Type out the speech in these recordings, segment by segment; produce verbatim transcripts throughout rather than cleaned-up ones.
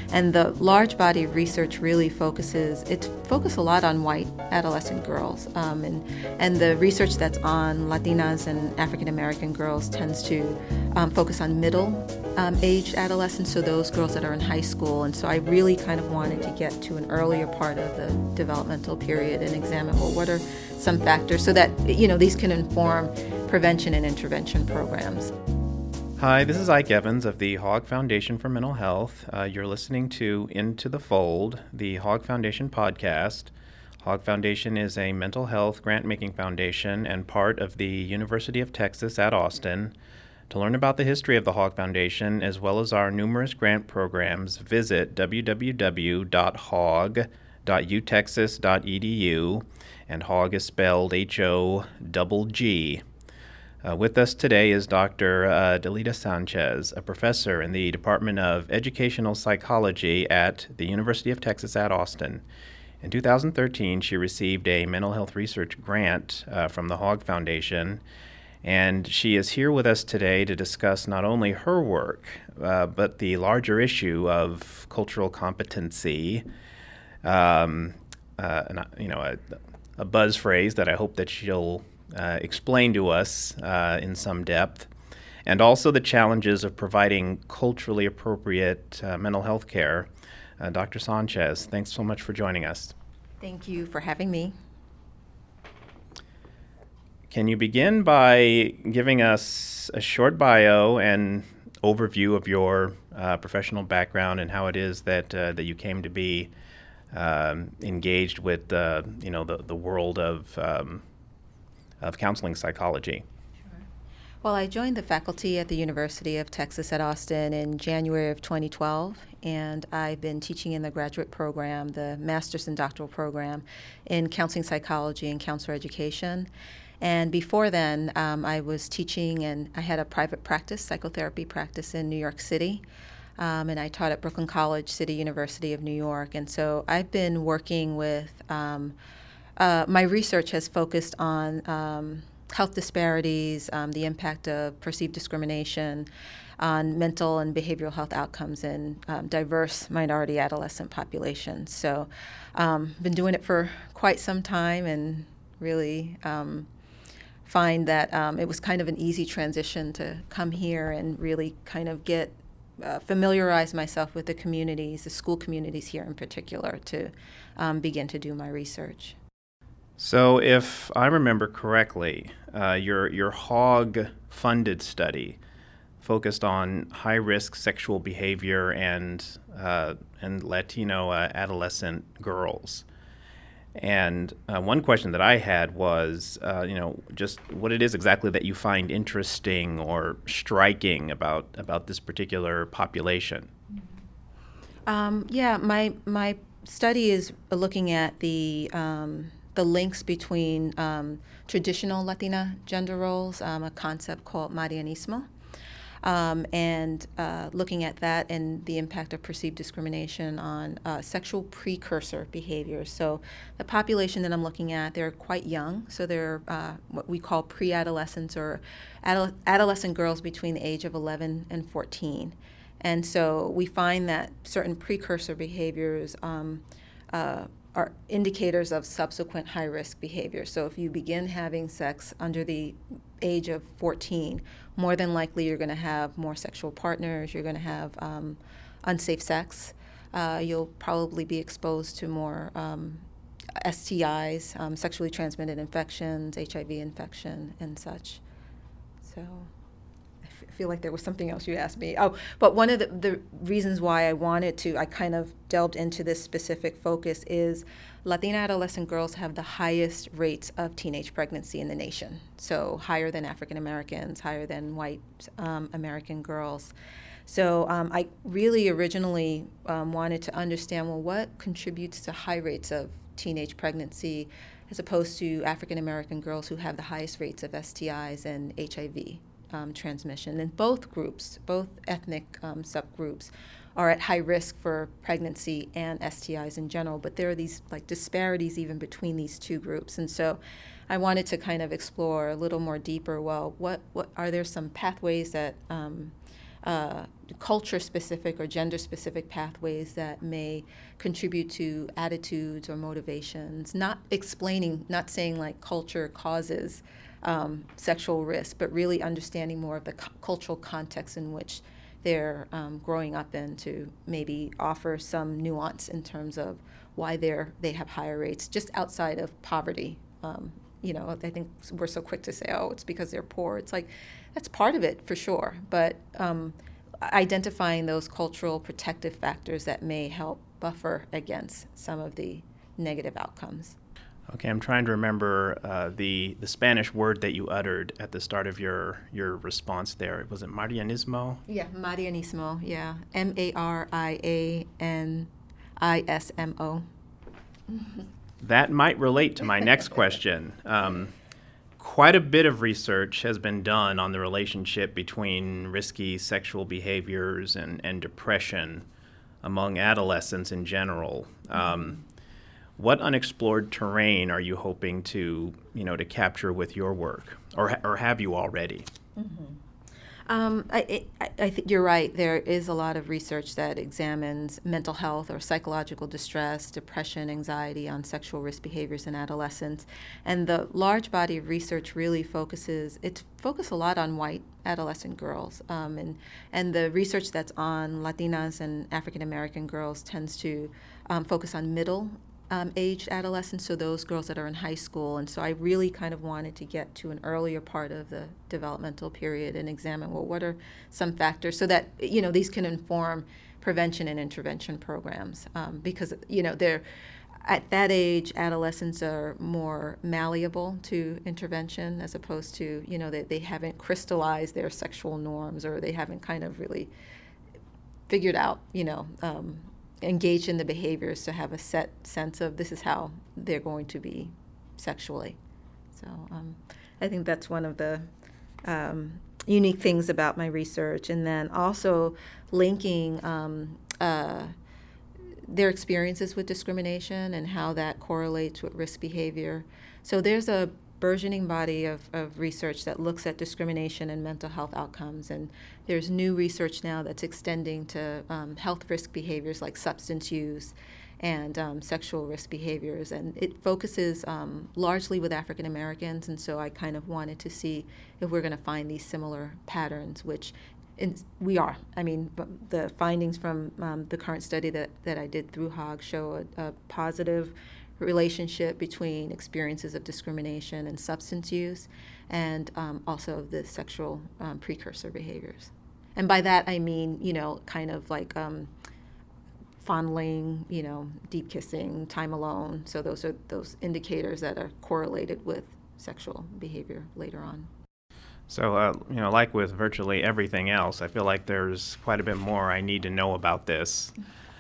And the large body of research really focuses, it's focused a lot on white adolescent girls. Um, and, and the research that's on Latinas and African American girls tends to um, focus on middle um, aged adolescents, so those girls that are in high school. And so I really kind of wanted to get to an earlier part of the developmental period and examine, well, what are some factors so that, you know, these can inform prevention and intervention programs. Hi, this is Ike Evans of the Hogg Foundation for Mental Health. Uh, you're listening to Into the Fold, the Hogg Foundation podcast. Hogg Foundation is a mental health grant-making foundation and part of the University of Texas at Austin. To learn about the history of the Hogg Foundation, as well as our numerous grant programs, visit w w w dot hogg dot u texas dot e d u, and Hogg is spelled H O G G. Uh, with us today is Doctor Uh, Delita Sanchez, a professor in the Department of Educational Psychology at the University of Texas at Austin. In two thousand thirteen, she received a mental health research grant uh, from the Hogg Foundation, and she is here with us today to discuss not only her work, uh, but the larger issue of cultural competency, um, uh, and, you know, a, a buzz phrase that I hope that she'll uh, explain to us uh, in some depth, and also the challenges of providing culturally appropriate uh, mental health care. Uh, Doctor Sanchez, thanks so much for joining us. Thank you for having me. Can you begin by giving us a short bio and overview of your uh, professional background and how it is that uh, that you came to be um, engaged with uh, you know the the world of um, of counseling psychology? Sure. Well, I joined the faculty at the University of Texas at Austin in January of twenty twelve, and I've been teaching in the graduate program, the master's and doctoral program in counseling psychology and counselor education. And before then, um, I was teaching, and I had a private practice, psychotherapy practice in New York City. Um, and I taught at Brooklyn College, City University of New York. And so I've been working with, um, uh, my research has focused on um, health disparities, um, the impact of perceived discrimination on mental and behavioral health outcomes in um, diverse minority adolescent populations. So um, been doing it for quite some time, and really um, find that um, it was kind of an easy transition to come here and really kind of get uh, familiarize myself with the communities, the school communities here in particular, to um, begin to do my research. So, if I remember correctly, uh, your your Hogg-funded study focused on high-risk sexual behavior and uh, and Latino uh, adolescent girls. And uh, one question that I had was, uh, you know, just what it is exactly that you find interesting or striking about about this particular population. Um, yeah, my my study is looking at the um, the links between um, traditional Latina gender roles, um, a concept called Marianismo. Um, and uh, looking at that and the impact of perceived discrimination on uh, sexual precursor behaviors. So the population that I'm looking at, they're quite young, so they're uh, what we call pre-adolescents or adol- adolescent girls between the age of eleven and fourteen. And so we find that certain precursor behaviors um, uh, are indicators of subsequent high-risk behavior. So if you begin having sex under the age of fourteen, more than likely you're going to have more sexual partners, you're going to have um, unsafe sex, uh, you'll probably be exposed to more um, S T Is, um, sexually transmitted infections, H I V infection, and such. So I f- feel like there was something else you asked me. Oh, but one of the, the reasons why I wanted to, I kind of delved into this specific focus is Latina adolescent girls have the highest rates of teenage pregnancy in the nation. So higher than African Americans, higher than white um, American girls. So um, I really originally um, wanted to understand, well, what contributes to high rates of teenage pregnancy as opposed to African American girls who have the highest rates of S T Is and H I V um, transmission. And both groups, both ethnic um, subgroups, are at high risk for pregnancy and S T Is in general, but there are these like disparities even between these two groups. And so I wanted to kind of explore a little more deeper, well, what, what are there some pathways that um, uh, culture-specific or gender-specific pathways that may contribute to attitudes or motivations, not explaining, not saying like culture causes um, sexual risk, but really understanding more of the cu- cultural context in which they're um, growing up in to maybe offer some nuance in terms of why they're they have higher rates just outside of poverty. Um, you know, I think we're so quick to say, oh, it's because they're poor. It's like, that's part of it for sure. But um, identifying those cultural protective factors that may help buffer against some of the negative outcomes. Okay, I'm trying to remember uh, the the Spanish word that you uttered at the start of your your response there. Was it Marianismo? Yeah, Marianismo, yeah. M A R I A N I S M O. That might relate to my next question. Um, quite a bit of research has been done on the relationship between risky sexual behaviors and, and depression among adolescents in general. Um, what unexplored terrain are you hoping to, you know, to capture with your work, or ha- or have you already? Mm-hmm. Um, I, I, I think you're right. There is a lot of research that examines mental health or psychological distress, depression, anxiety on sexual risk behaviors in adolescents. And the large body of research really focuses, it's focused a lot on white adolescent girls. Um, and, and the research that's on Latinas and African American girls tends to um, focus on middle Um, aged adolescents, so those girls that are in high school. And so I really kind of wanted to get to an earlier part of the developmental period and examine, well, what are some factors so that, you know, these can inform prevention and intervention programs. Um, because, you know, they're, at that age, adolescents are more malleable to intervention as opposed to, you know, they, they haven't crystallized their sexual norms, or they haven't kind of really figured out, you know, um, engaged in the behaviors to have a set sense of this is how they're going to be sexually. So um, I think that's one of the um, unique things about my research. And then also linking um, uh, their experiences with discrimination and how that correlates with risk behavior. So there's a burgeoning body of, of research that looks at discrimination and mental health outcomes. And there's new research now that's extending to um, health risk behaviors like substance use and um, sexual risk behaviors. And it focuses um, largely with African Americans. And so I kind of wanted to see if we're going to find these similar patterns, which in, we are. I mean, the findings from um, the current study that, that I did through Hogg show a, a positive relationship between experiences of discrimination and substance use, and um, also the sexual um, precursor behaviors. And by that I mean, you know, kind of like um, fondling, you know, deep kissing, time alone. So those are those indicators that are correlated with sexual behavior later on. So, uh, you know, like with virtually everything else, I feel like there's quite a bit more I need to know about this.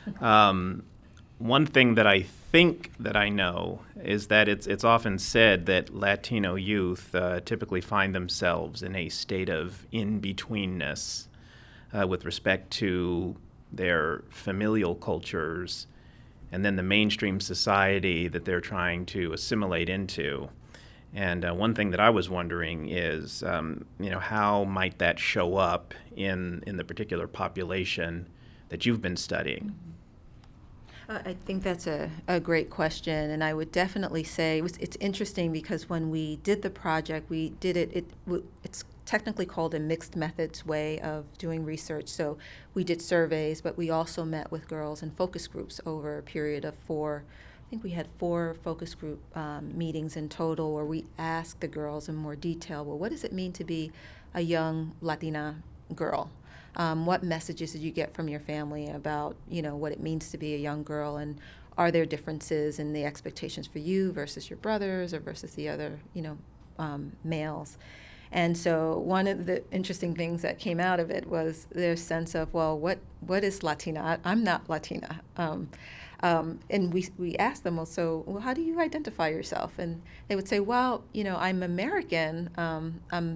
Um, One thing that I think that I know is that it's it's often said that Latino youth uh, typically find themselves in a state of in-betweenness uh, with respect to their familial cultures and then the mainstream society that they're trying to assimilate into. And uh, one thing that I was wondering is, um, you know, how might that show up in in the particular population that you've been studying? Mm-hmm. I think that's a, a great question, and I would definitely say it was, it's interesting because when we did the project, we did it, it, it's technically called a mixed methods way of doing research. So we did surveys, but we also met with girls in focus groups over a period of four, I think we had four focus group um, meetings in total where we asked the girls in more detail, well, what does it mean to be a young Latina girl? Um, what messages did you get from your family about, you know, what it means to be a young girl, and are there differences in the expectations for you versus your brothers or versus the other, you know, um, males? And so one of the interesting things that came out of it was their sense of, well, what what is Latina? I, I'm not Latina. Um, um, and we we asked them, well, so well, how do you identify yourself? And they would say, well, you know, I'm American. Um, I'm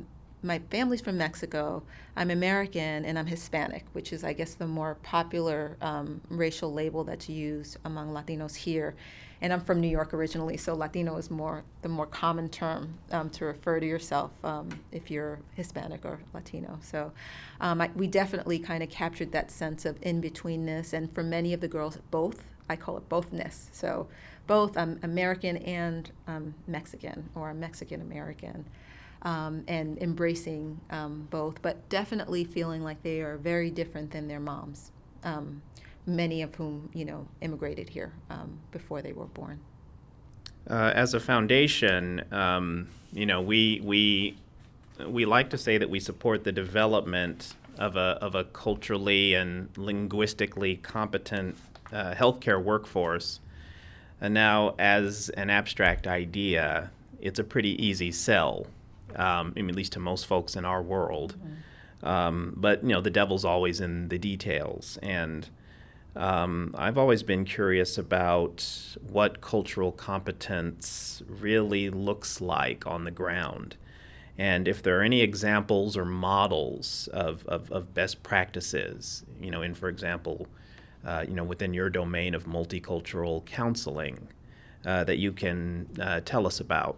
my family's from Mexico. I'm American and I'm Hispanic, which is, I guess, the more popular um, racial label that's used among Latinos here. And I'm from New York originally, so Latino is more the more common term um, to refer to yourself um, if you're Hispanic or Latino. So um, I, we definitely kind of captured that sense of in-betweenness. And for many of the girls, both, I call it bothness. So both I'm American and um, Mexican, or I'm Mexican-American. Um, and embracing um, both, but definitely feeling like they are very different than their moms, um, many of whom, you know, immigrated here um, before they were born. Uh, as a foundation, um, you know, we we we like to say that we support the development of a of a culturally and linguistically competent uh, healthcare workforce. And now, as an abstract idea, it's a pretty easy sell. Um, I mean, at least to most folks in our world. Mm-hmm. Um, but, you know, the devil's always in the details. And um, I've always been curious about what cultural competence really looks like on the ground. And if there are any examples or models of, of, of best practices, you know, in, for example, uh, you know, within your domain of multicultural counseling uh, that you can uh, tell us about.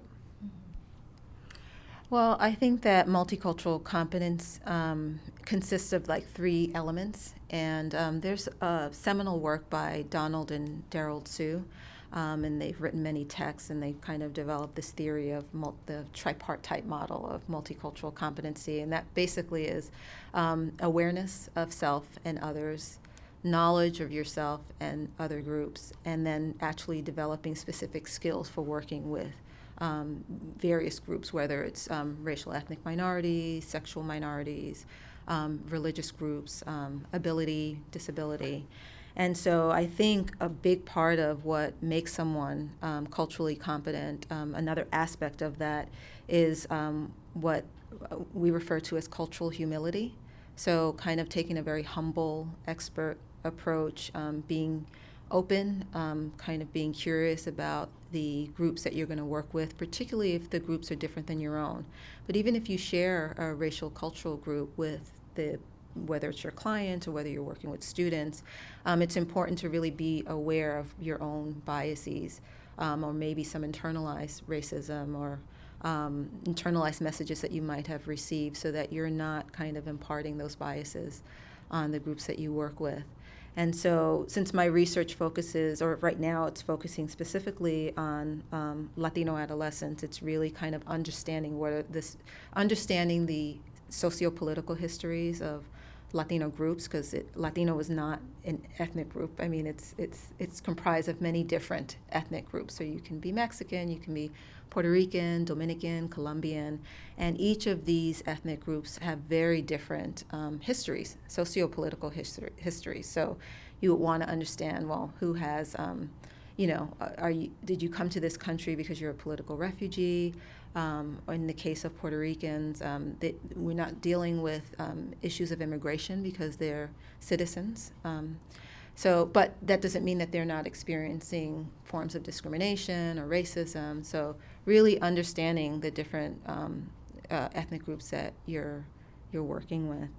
Well, I think that multicultural competence um, consists of like three elements, and um, there's a seminal work by Donald and Daryl Tsu, um, and they've written many texts, and they've kind of developed this theory of mul- the tripartite model of multicultural competency, and that basically is um, awareness of self and others, knowledge of yourself and other groups, and then actually developing specific skills for working with Um, various groups, whether it's um, racial ethnic minorities, sexual minorities, um, religious groups, um, ability, disability. And so I think a big part of what makes someone um, culturally competent, um, another aspect of that is um, what we refer to as cultural humility. So kind of taking a very humble, expert approach, um, being open, um, kind of being curious about the groups that you're going to work with, particularly if the groups are different than your own. But even if you share a racial cultural group with the, whether it's your clients or whether you're working with students, um, it's important to really be aware of your own biases, um, or maybe some internalized racism or um, internalized messages that you might have received, so that you're not kind of imparting those biases on the groups that you work with. And so since my research focuses, or right now it's focusing specifically on um, Latino adolescents, it's really kind of understanding what are this, understanding the socio-political histories of Latino groups, because Latino is not an ethnic group. I mean, it's it's it's comprised of many different ethnic groups. So you can be Mexican, you can be Puerto Rican, Dominican, Colombian, and each of these ethnic groups have very different um, histories, socio-political history, histories. So you would want to understand, well, who has, um, you know, are you, did you come to this country because you're a political refugee? Um, in the case of Puerto Ricans, um, they, we're not dealing with um, issues of immigration because they're citizens. Um, so, but that doesn't mean that they're not experiencing forms of discrimination or racism. So, really understanding the different um, uh, ethnic groups that you're you're working with,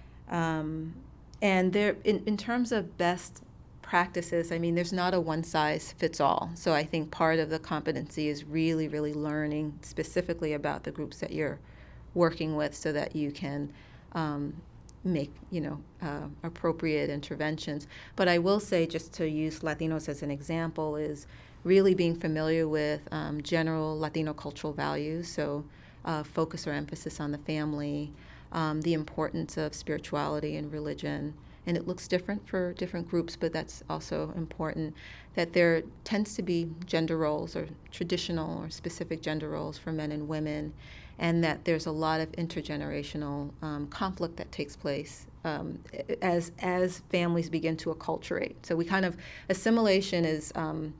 um, and there, in, in terms of best practices, I mean, there's not a one size fits all. So I think part of the competency is really, really learning specifically about the groups that you're working with, so that you can um, make, you know, uh, appropriate interventions. But I will say, just to use Latinos as an example, is really being familiar with um, general Latino cultural values. So uh, focus or emphasis on the family, um, the importance of spirituality and religion. And it looks different for different groups, but that's also important, that there tends to be gender roles or traditional or specific gender roles for men and women, and that there's a lot of intergenerational um, conflict that takes place um, as as families begin to acculturate. So we kind of, assimilation is, um,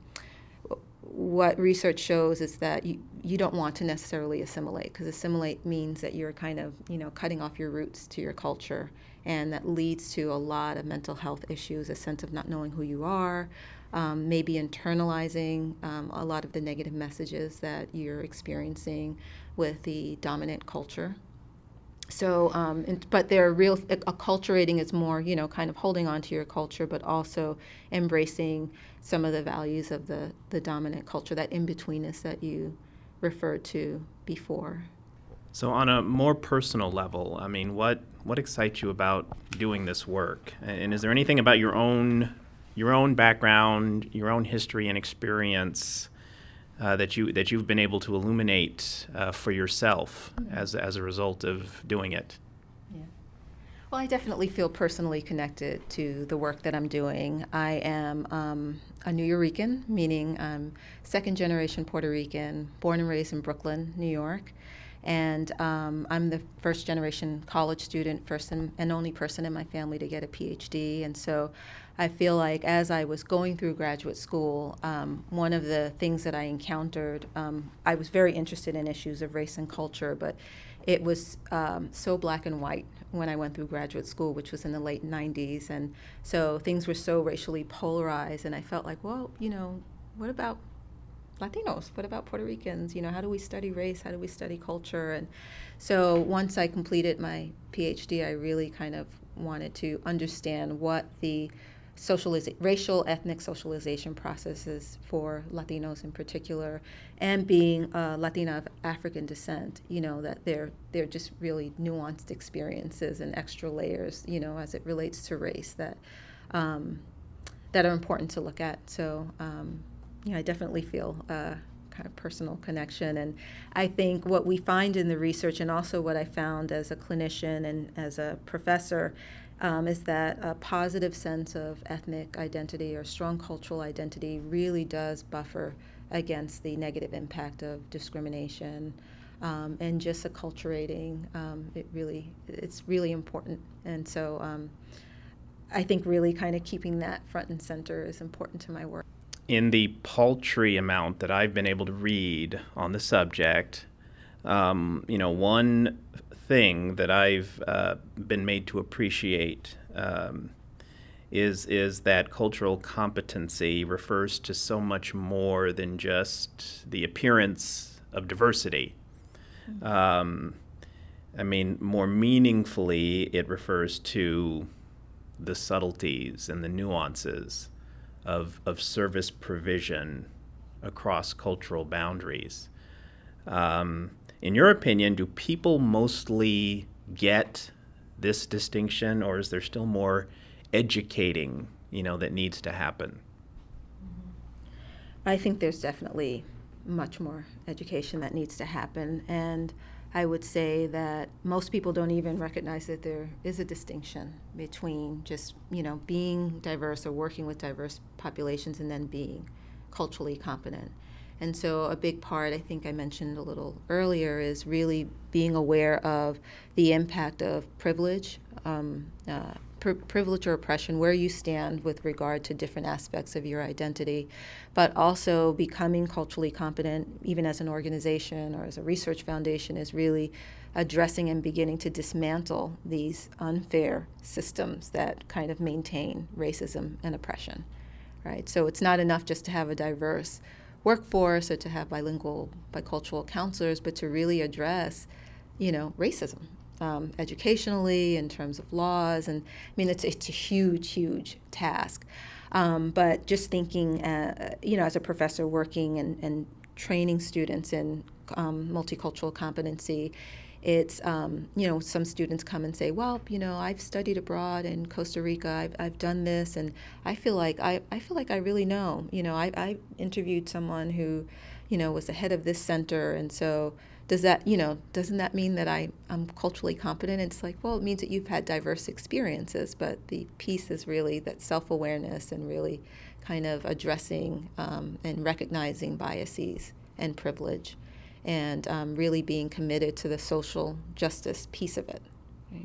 what research shows is that you, you don't want to necessarily assimilate, because assimilate means that you're kind of, you know, cutting off your roots to your culture. And that leads to a lot of mental health issues, a sense of not knowing who you are, um, maybe internalizing um, a lot of the negative messages that you're experiencing with the dominant culture. So, um, and, but they're real, acculturating is more, you know, kind of holding on to your culture, but also embracing some of the values of the, the dominant culture, that in-betweenness that you referred to before. So on a more personal level, I mean, what what excites you about doing this work? And is there anything about your own your own background, your own history and experience uh, that you that you've been able to illuminate uh, for yourself as as a result of doing it? Yeah. Well, I definitely feel personally connected to the work that I'm doing. I am um, a Nuyorican, meaning I'm second generation Puerto Rican, born and raised in Brooklyn, New York. And um, I'm the first generation college student, first and, and only person in my family to get a P H D. And so I feel like as I was going through graduate school, um, one of the things that I encountered, um, I was very interested in issues of race and culture, but it was um, so black and white when I went through graduate school, which was in the late nineties. And so things were so racially polarized. And I felt like, well, you know, what about Latinos? What about Puerto Ricans? You know, how do we study race? How do we study culture? And so once I completed my P H D, I really kind of wanted to understand what the socializa- racial ethnic socialization process is for Latinos in particular, and being a Latina of African descent, you know, that they're they're just really nuanced experiences and extra layers, you know, as it relates to race that um, that are important to look at. So um, yeah, I definitely feel a kind of personal connection. And I think what we find in the research, and also what I found as a clinician and as a professor, um, is that a positive sense of ethnic identity or strong cultural identity really does buffer against the negative impact of discrimination. Um, and just acculturating, um, it really, it's really important. And so um, I think really kind of keeping that front and center is important to my work. In the paltry amount that I've been able to read on the subject, um, you know, one thing that I've uh, been made to appreciate um, is is that cultural competency refers to so much more than just the appearance of diversity. Mm-hmm. Um, I mean, more meaningfully, it refers to the subtleties and the nuances of of service provision across cultural boundaries. Um, in your opinion, do people mostly get this distinction, or is there still more educating, you know, that needs to happen? I think there's definitely much more education that needs to happen, and I would say that most people don't even recognize that there is a distinction between just, you know, being diverse or working with diverse populations and then being culturally competent. And so a big part, I think I mentioned a little earlier, is really being aware of the impact of privilege, um, uh, pr- privilege or oppression, where you stand with regard to different aspects of your identity, but also becoming culturally competent, even as an organization or as a research foundation, is really addressing and beginning to dismantle these unfair systems that kind of maintain racism and oppression, right? So it's not enough just to have a diverse workforce or to have bilingual, bicultural counselors, but to really address, you know, racism. Um, educationally, in terms of laws, and I mean, it's it's a huge, huge task. Um, but just thinking, uh, you know, as a professor working and, and training students in um, multicultural competency, it's, um, you know, some students come and say, well, you know, I've studied abroad in Costa Rica, I've, I've done this, and I feel like I, I feel like I really know. You know, I, I interviewed someone who, you know, was the head of this center, and so does that, you know, doesn't that mean that I, I'm culturally competent? It's like, well, it means that you've had diverse experiences, but the piece is really that self-awareness and really kind of addressing um, and recognizing biases and privilege, and um, really being committed to the social justice piece of it. Right.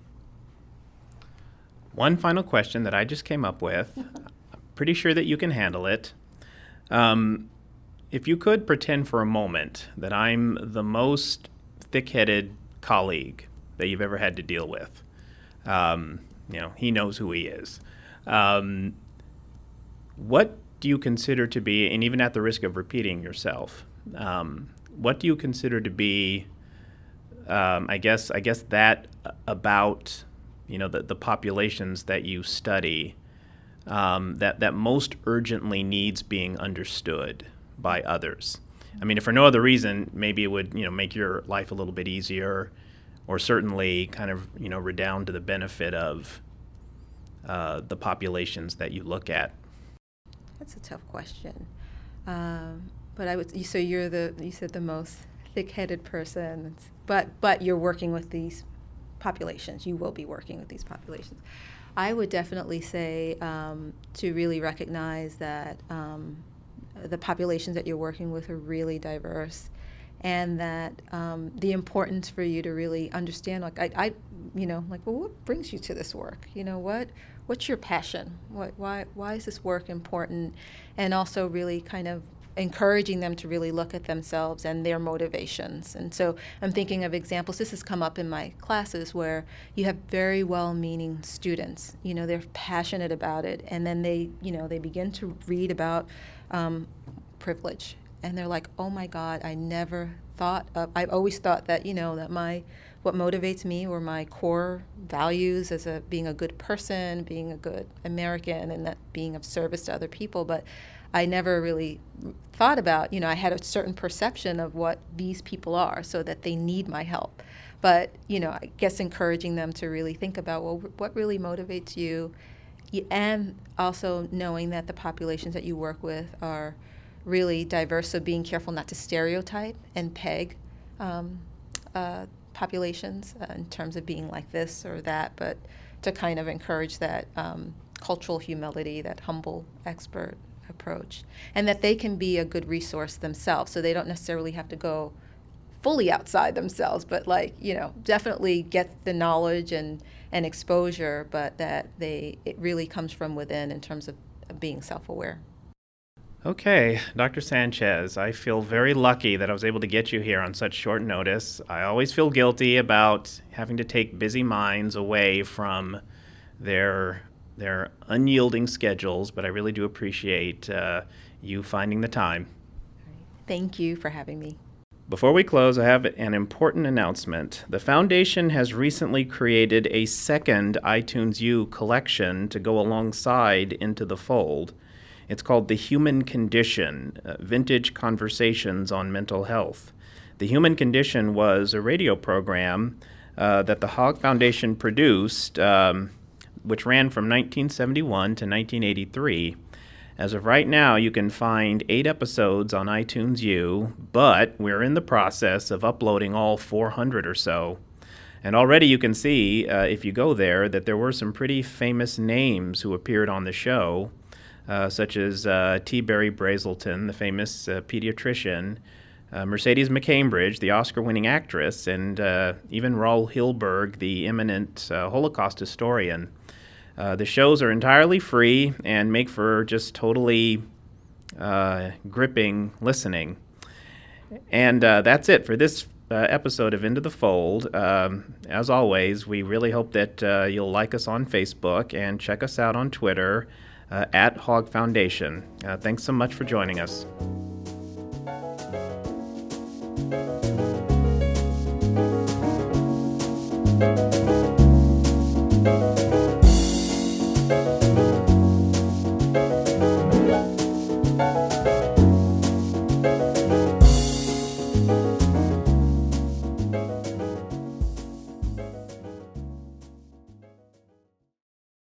One final question that I just came up with. I'm pretty sure that you can handle it. Um, If you could pretend for a moment that I'm the most thick-headed colleague that you've ever had to deal with, um, you know, he knows who he is. Um, what do you consider to be, and even at the risk of repeating yourself, um, what do you consider to be um, I guess I guess that about you know the, the populations that you study um, that that most urgently needs being understood by others. I mean, if for no other reason, maybe it would you know make your life a little bit easier, or certainly kind of you know redound to the benefit of uh, the populations that you look at. That's a tough question. Um, but I would. So you're the. You said the most thick-headed person, but but you're working with these populations. You will be working with these populations. I would definitely say um, to really recognize that um, the populations that you're working with are really diverse, and that um, the importance for you to really understand. Like I, I, you know, like well, what brings you to this work? You know, what what's your passion? What why why is this work important? And also really kind of encouraging them to really look at themselves and their motivations. And so I'm thinking of examples. This has come up in my classes where you have very well-meaning students. You know, they're passionate about it, and then they, you know, they begin to read about um, privilege, and they're like, "Oh my God, I never thought of. I've always thought that, you know, that my what motivates me or my core values as a being a good person, being a good American, and that being of service to other people, but I never really thought about, you know, I had a certain perception of what these people are, so that they need my help. But, you know, I guess encouraging them to really think about, well, what really motivates you? And also knowing that the populations that you work with are really diverse, so being careful not to stereotype and peg um, uh, populations uh, in terms of being like this or that, but to kind of encourage that um, cultural humility, that humble expert approach, and that they can be a good resource themselves, so they don't necessarily have to go fully outside themselves, but like, you know, definitely get the knowledge and, and exposure, but that they it really comes from within in terms of being self-aware. Okay, Doctor Sanchez, I feel very lucky that I was able to get you here on such short notice. I always feel guilty about having to take busy minds away from their their unyielding schedules, but I really do appreciate uh, you finding the time. Thank you for having me. Before we close, I have an important announcement. The Foundation has recently created a second iTunes U collection to go alongside Into the Fold. It's called The Human Condition, uh, Vintage Conversations on Mental Health. The Human Condition was a radio program uh, that the Hogg Foundation produced, um, which ran from nineteen seventy-one to nineteen eighty-three. As of right now, you can find eight episodes on iTunes U, but we're in the process of uploading all four hundred or so. And already you can see, uh, if you go there, that there were some pretty famous names who appeared on the show, uh, such as uh, T. Barry Brazelton, the famous uh, pediatrician, uh, Mercedes McCambridge, the Oscar-winning actress, and uh, even Raul Hilberg, the eminent uh, Holocaust historian. Uh, the shows are entirely free and make for just totally uh, gripping listening. And uh, that's it for this uh, episode of Into the Fold. Um, as always, we really hope that uh, you'll like us on Facebook and check us out on Twitter uh, at Hogg Foundation. Uh, thanks so much for joining us.